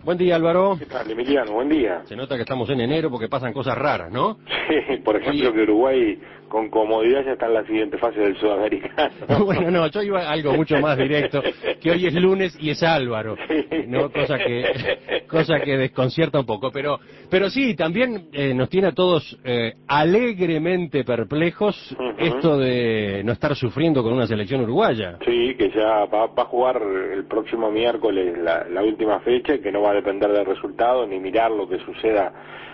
Buen día, Álvaro. ¿Qué tal, Emiliano? Buen día. Se nota que estamos en enero porque pasan cosas raras, ¿no? Sí, por ejemplo, que Uruguay con comodidad ya está en la siguiente fase del Sudamericano. Bueno, no, yo iba a algo mucho más directo, que hoy es lunes y es Álvaro, Sí. ¿no? Cosa que desconcierta un poco, pero sí, también nos tiene a todos alegremente perplejos esto de no estar sufriendo con una selección uruguaya. Sí, que ya va a jugar el próximo miércoles la última fecha y que no va a depender del resultado ni mirar lo que suceda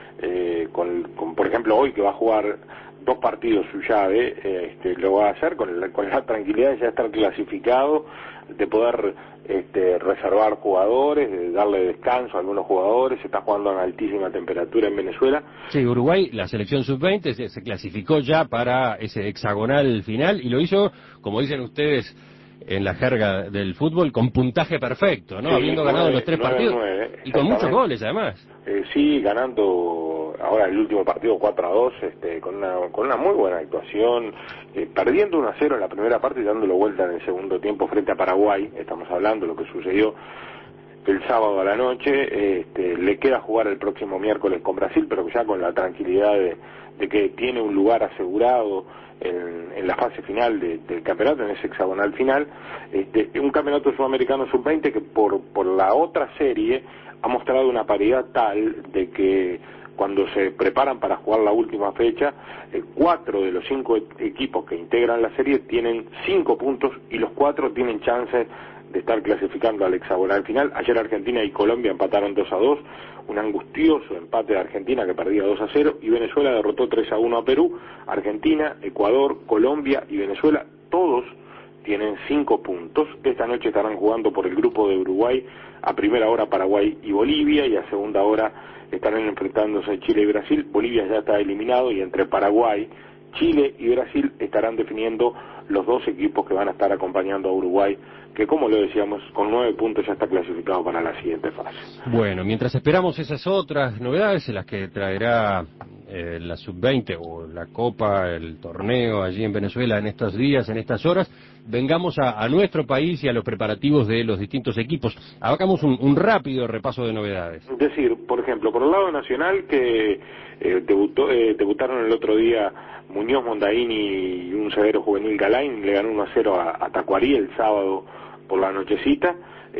por ejemplo, hoy que va a jugar 2 partidos su llave, lo va a hacer con la tranquilidad de ya estar clasificado, de poder reservar jugadores, de darle descanso a algunos jugadores. Se está jugando a altísima temperatura en Venezuela. Sí, Uruguay, la selección sub-20 se clasificó ya para ese hexagonal final y lo hizo, como dicen ustedes en la jerga del fútbol, con puntaje perfecto, ¿no? Sí, Habiendo ganado los 3 partidos 9-9, y con muchos exactamente. goles además. Sí, ganando ahora el último partido 4-2, con una muy buena actuación, perdiendo 1-0 en la primera parte y dándolo vuelta en el segundo tiempo frente a Paraguay. Estamos hablando de lo que sucedió el sábado a la noche. Le queda jugar el próximo miércoles con Brasil, pero ya con la tranquilidad de que tiene un lugar asegurado en la fase final del campeonato, en ese hexagonal final. Un campeonato sudamericano sub-20 que por la otra serie ha mostrado una paridad tal de que cuando se preparan para jugar la última fecha, 4 de los 5 equipos que integran la serie tienen 5 puntos y los 4 tienen chances de estar clasificando al hexagonal final. Ayer Argentina y Colombia empataron 2-2, un angustioso empate de Argentina que perdía 2-0, y Venezuela derrotó 3-1 a Perú. Argentina, Ecuador, Colombia y Venezuela, todos tienen 5 puntos. Esta noche estarán jugando por el grupo de Uruguay, a primera hora Paraguay y Bolivia, y a segunda hora estarán enfrentándose Chile y Brasil. Bolivia ya está eliminado y entre Paraguay, Chile y Brasil estarán definiendo los 2 equipos que van a estar acompañando a Uruguay, que, como lo decíamos, con 9 puntos ya está clasificado para la siguiente fase. Bueno, mientras esperamos esas otras novedades en las que traerá la sub-20 o la Copa, el torneo allí en Venezuela en estos días, en estas horas, vengamos a nuestro país y a los preparativos de los distintos equipos. Hagamos un rápido repaso de novedades. Es decir, por ejemplo, por el lado nacional, que debutaron el otro día Muñoz, Mondaini y un zaguero juvenil, Galain, le ganó 1-0 a Tacuarí el sábado por la nochecita.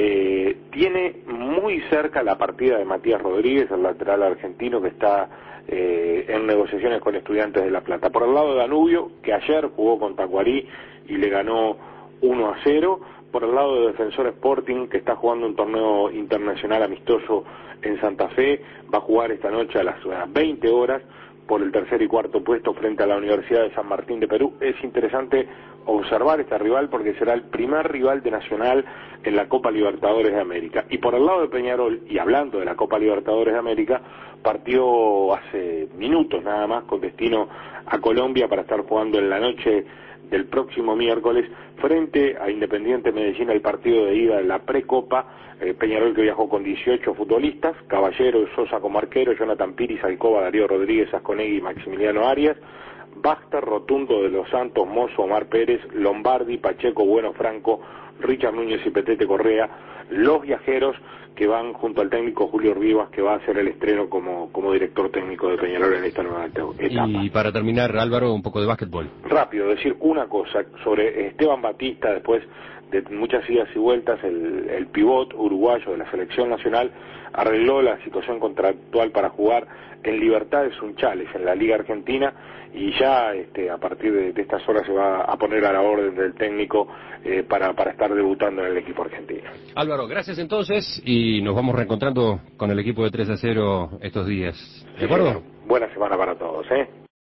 Tiene muy cerca la partida de Matías Rodríguez, el lateral argentino que está en negociaciones con Estudiantes de La Plata. Por el lado de Danubio, que ayer jugó con Tacuarí y le ganó 1-0. Por el lado de Defensor Sporting, que está jugando un torneo internacional amistoso en Santa Fe, va a jugar esta noche a las 20 horas por el tercer y cuarto puesto frente a la Universidad de San Martín de Perú. Es interesante observar este rival porque será el primer rival de Nacional en la Copa Libertadores de América. Y por el lado de Peñarol, y hablando de la Copa Libertadores de América, partió hace minutos nada más con destino a Colombia para estar jugando en la noche del próximo miércoles frente a Independiente Medellín, el partido de ida de la Precopa. Peñarol, que viajó con 18 futbolistas: Caballero, Sosa como arquero, Jonathan Piris, Alcoba, Darío Rodríguez, Asconegui y Maximiliano Arias, Baxter, Rotundo, De los Santos, Mozo, Omar Pérez, Lombardi, Pacheco, Bueno, Franco, Richard Núñez y Petete Correa. Los viajeros que van junto al técnico Julio Rivas, que va a hacer el estreno como director técnico de Peñarol en esta nueva etapa. Y para terminar, Álvaro, un poco de básquetbol. Rápido, decir una cosa sobre Esteban Batista. Después de muchas idas y vueltas, el pivot uruguayo de la selección nacional arregló la situación contractual para jugar en Libertad de Sunchales, en la Liga Argentina, y ya a partir de estas horas se va a poner a la orden del técnico para estar debutando en el equipo argentino. Álvaro, gracias entonces, y nos vamos reencontrando con el equipo de 3-0 estos días. ¿De acuerdo? Sí, buena semana para todos, ¿eh?